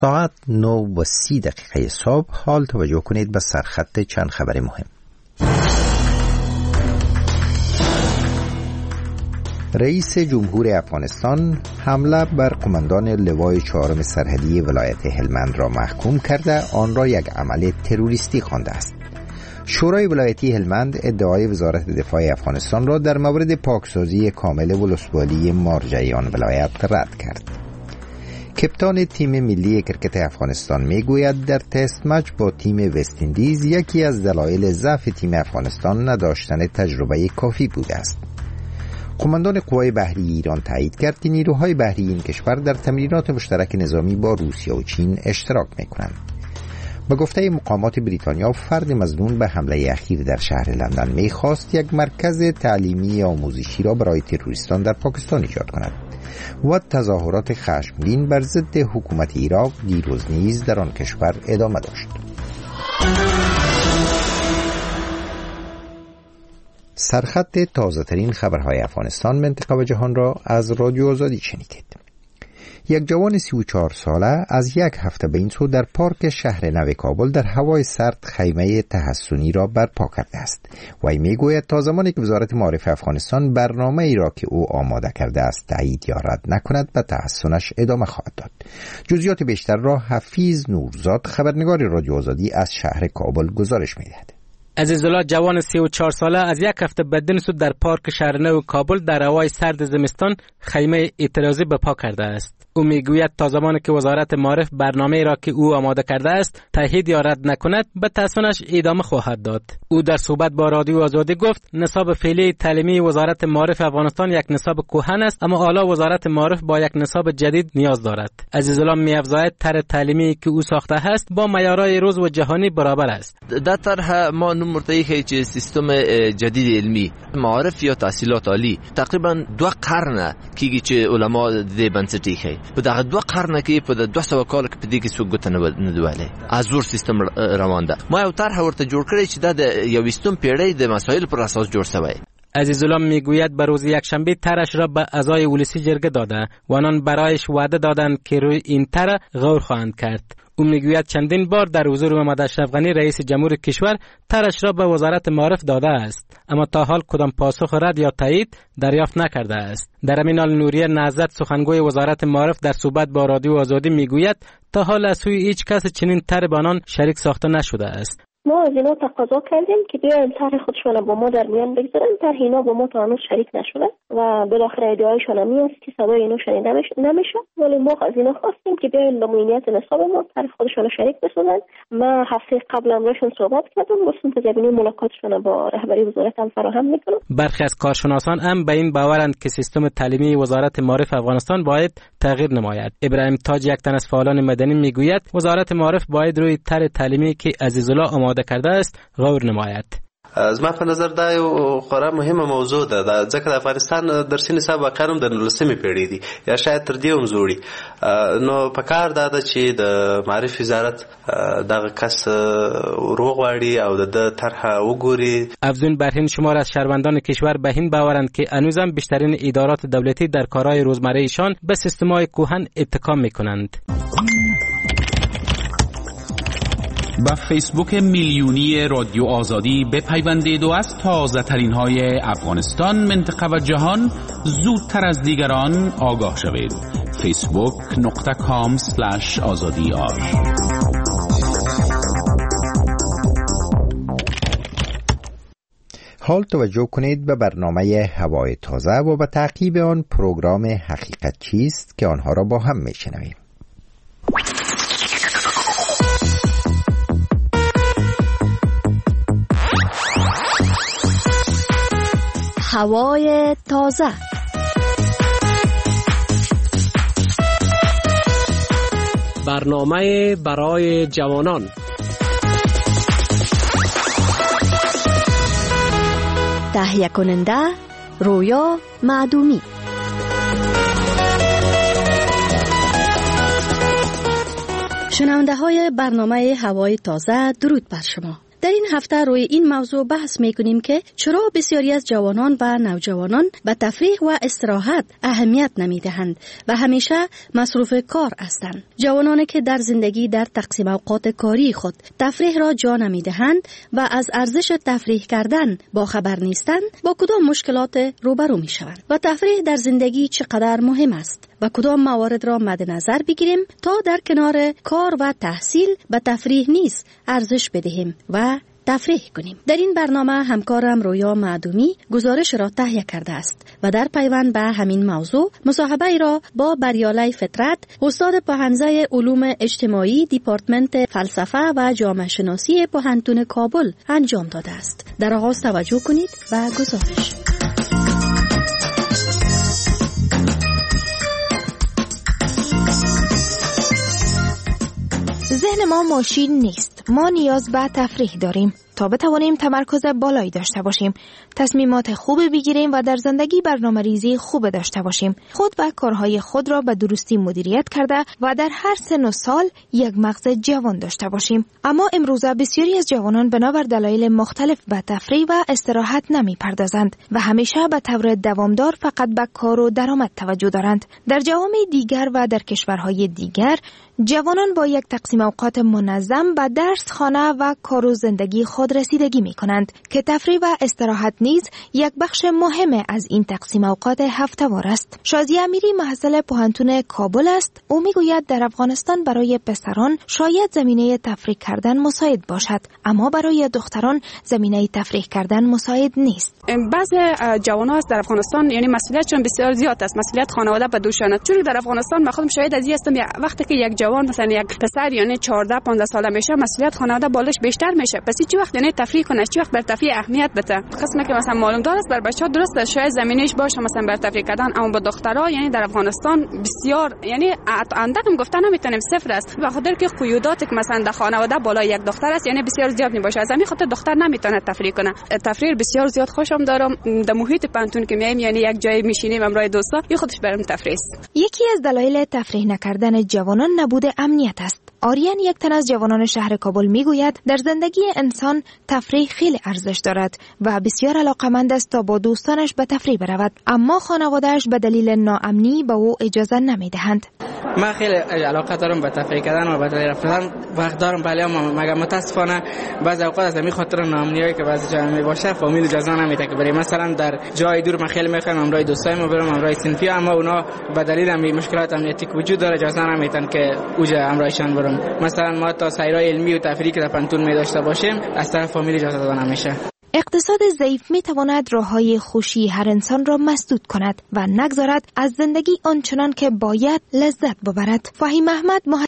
ساعت 9:30 صبح. حال توجه کنید به سرخط چند خبر مهم. رئیس جمهور افغانستان حمله بر قماندان لوای 4 سرحدی ولایت هلمند را محکوم کرده آن را یک عمل تروریستی خوانده است. شورای ولایتی هلمند ادعای وزارت دفاع افغانستان را در مورد پاکسازی کامل ولسوالی مارجه آن ولایت رد کرد. کپتان تیم ملی کرکت افغانستان میگوید در تست مچ با تیم وست اندیز یکی از دلایل ضعف تیم افغانستان نداشتن تجربه کافی بوده است. قماندان قوای بحری ایران تایید کرد که نیروهای بحری این کشور در تمرینات مشترک نظامی با روسیه و چین اشتراک می‌کنند. به گفته مقامات بریتانیا، فرد مظنون به حمله اخیر در شهر لندن می‌خواست یک مرکز تعلیمی آموزشی را برای تروریستان در پاکستان ایجاد کند و تظاهرات خشمگین بر ضد حکومت عراق دیروز نیز در آن کشور ادامه داشت. سرخط تازه ترین خبرهای افغانستان، منطقه و جهان را از رادیو آزادی شنیدید. یک جوان 34 ساله از یک هفته به این سو در پارک شهر نو کابل در هوای سرد خیمه تحصنی را برپا کرده است. وی میگوید تا زمانی که وزارت معارف افغانستان برنامه ای را که او آماده کرده است تایید یا رد نکند به تحصنش ادامه خواهد داد. جزئیات بیشتر را حفیظ نورزاد، خبرنگار رادیو آزادی از شهر کابل گزارش می‌دهد. عزیزالله جوان 34 ساله از یک هفته بدن سود در پارک شهر نو کابل در هوای سرد زمستان خیمه اعتراضی برپا کرده است. او میگوید تا زمانی که وزارت معارف برنامه را که او آماده کرده است تایید یا رد نکند به تصمیمش ادامه خواهد داد. او در صحبت با رادیو آزادی گفت نصاب فعلی تعلیمی وزارت معارف افغانستان یک نصاب کهن است، اما حالا وزارت معارف با یک نصاب جدید نیاز دارد. عزیزالله می‌افزاید طرح تعلیمی که او ساخته است با معیارهای روز و جهانی برابر است. در طرح ما مرتضی که سیستم جدید علمی معارف یا تحصیلات عالی تقریبا 2 قرن کیږي چې علما د بنسټي کوي په دغه 2 قرن کې په 200 کال کې په دې کې څو ګوت نه دوله ازور سیستم روان ده. ما یو طرح ورته جوړ کړی چې د 20 پیړۍ د مسایل پر اساس جوړ شوی. عزیزالله میگوید به روز یکشنبه طرحش را به اعضای ولسی جرگه داده و آنان برایش وعده دادند که روی این طرح غور خواهند کرد. او میگوید چندین بار در حضور محمد اشرف غنی رئیس جمهور کشور طرحش را به وزارت معارف داده است، اما تا حال کدام پاسخ رد یا تایید دریافت نکرده است. در همین حال نوریه نهضت سخنگوی وزارت معارف در صحبت با رادیو آزادی میگوید تا حال از سوی هیچ کس چنین طرح به آنان شریک ساخته نشده است. ما از اینا تقاضا کردیم که بیاین طرح خودشون با ما در میان بگذارن. طرح اینا با ما تا هنوز شریک نشده و بالاخره ادعایشون هم است که صدای اینو شنیده نمیشه، ولی ما از اینا خواستیم که بیاین به معینیت نصاب ما طرح خودشون شریک بسازن. ما هفته قبل هم راشون صحبت کردم، گفتم که زمینه ملاقاتشون با رهبری وزارت هم فراهم میکنم. برخی از کارشناسان هم به این باورند که سیستم تعلیمی وزارت معارف افغانستان باید تغییر نماید. ابراهیم تاج، یک تن از فعالان مدنی، میگوید وزارت معارف باید روی طرح تعلیمی که عزیزالله آماده کرده است غور نماید. از ما په نظر دا یو خورا مهمه موضوع ده، ځکه د افغانستان درسي نصاب واقعا د 19مې پیړۍ دی یا شاید تر دې هم زوړي. نو په کار دا ده چې د معارف وزارت دغه کس وروغواړي او د طرح وګوري. افزون بر این شمار از شهروندان کشور به این باورند که هنوزم بیشترین ادارات دولتی در کارهای روزمره ایشان به سیستم‌های کهن اتکا می‌کنند. با فیسبوک میلیونی رادیو آزادی بپیوندید و از تازه ترین های افغانستان، منطقه و جهان زودتر از دیگران آگاه شوید. facebook.com/azadi. حال توجه کنید به برنامه هوای تازه و به تعقیب آن پروگرام حقیقت چیست که آنها را با هم میشنویم. هوای تازه. برنامه برای جوانان. تهیه کننده رویا معدومی. شنونده های برنامه هوای تازه، درود بر شما. در این هفته روی این موضوع بحث میکنیم که چرا بسیاری از جوانان و نوجوانان به تفریح و استراحت اهمیت نمیدهند و همیشه مصروف کار هستند. جوانانی که در زندگی در تقسیم اوقات کاری خود تفریح را جا نمیدهند و از ارزش تفریح کردن با خبر نیستند، با کدام مشکلات روبرو میشوند و تفریح در زندگی چقدر مهم است و کدام موارد را مد نظر بگیریم تا در کنار کار و تحصیل به تفریح نیز ارزش بدهیم و تفریح کنیم. در این برنامه همکارم رویا معدومی گزارش را تهیه کرده است و در پیوند به همین موضوع مصاحبه را با بریاله فطرت، استاد پوهنځی علوم اجتماعی دیپارتمنت فلسفه و جامعه شناسی پوهنتون کابل انجام داده است. در آغاز توجه کنید و گزارش. ذهن ما ماشین نیست. ما نیاز به تفریح داریم تا بتوانیم تمرکز بالایی داشته باشیم، تصمیمات خوب بگیریم و در زندگی برنامه‌ریزی خوب داشته باشیم، خود و کارهای خود را به درستی مدیریت کرده و در هر سن و سال یک مغز جوان داشته باشیم. اما امروزه بسیاری از جوانان بنابر دلایل مختلف به تفریح و استراحت نمی‌پردازند و همیشه به طور دوامدار فقط به کار و درآمد توجه دارند. در جوامع دیگر و در کشورهای دیگر جوانان با یک تقسیم اوقات منظم به درس، خانه و کار و زندگی خود رسیدگی می کنند که تفریح و استراحت نیز یک بخش مهم از این تقسیم اوقات هفته‌وار است. شازیه امیری محصل پوهنتون کابل است. او می گوید در افغانستان برای پسران شاید زمینه تفریح کردن مساعد باشد، اما برای دختران زمینه تفریح کردن مساعد نیست. بعضی جوانان در افغانستان یعنی مسئولیتشون بسیار زیاد است، مسئولیت خانواده به دوشانه. چون در افغانستان من خودم شاهد از این هستم، وقتی که یک جوان مثلا یک پسر یعنی 14-15 ساله میشه، مسئولیت خانواده بالش بیشتر میشه. پس چی وقت یعنی تفریح کنه، چی وقت بر تفریح اهمیت بده. قسمه که مثلا معلوم داره بر بچه‌ها درست است، شاید زمینش باشه مثلا بر تفریح کردن، اما با دخترها یعنی در افغانستان بسیار یعنی اندکم گفتن نمیتونیم صفر است، به خاطر که قیودات که مثلا در خانواده بالای یک دختر است یعنی بسیار زیاد میباشه. از همین خاطر دختر نمیتونه تفریح کنه. تفریح بسیار زیاد خوشم دارم. در محیط پانتون که میایم یعنی یک جای میشینیم همراه دوستا، این خودش برام تفریح است. یکی از دلایل تفریح نکردن جوانان نبود امنیت است. آریان، یک تن از جوانان شهر کابل، میگوید در زندگی انسان تفریح خیلی ارزش دارد و بسیار علاقمند است تا با دوستانش به تفریح برود، اما خانواده‌اش به دلیل ناامنی به او اجازه نمیدهند. من خیلی علاقه دارم به تفریح کردن و به تفریح رفتن، وقت دارم، ولی مگر متاسفانه بعضی اوقات از همین خاطر ناامنیایی که بعضی جا میباشه فامیل اجازه نمیده که بریم. مثلا در جای دور من خیلی میخوام همراه دوستایم برم، همراه صنفی، اما اونا به دلیل همین مشکلات امنیتی که وجود داره اجازه نمیدن که اوجا همراهشان برم. مثلا ما تا سیرای علمی و تفریحی که در پانتون می داشته باشیم از طرف فامیل اجازه داده نمیشه. اقتصاد ضعیف می تواند راههای خوشی هر انسان را مسدود کند و نگذارد از زندگی آنچنان که باید لذت ببرد. فهیم احمد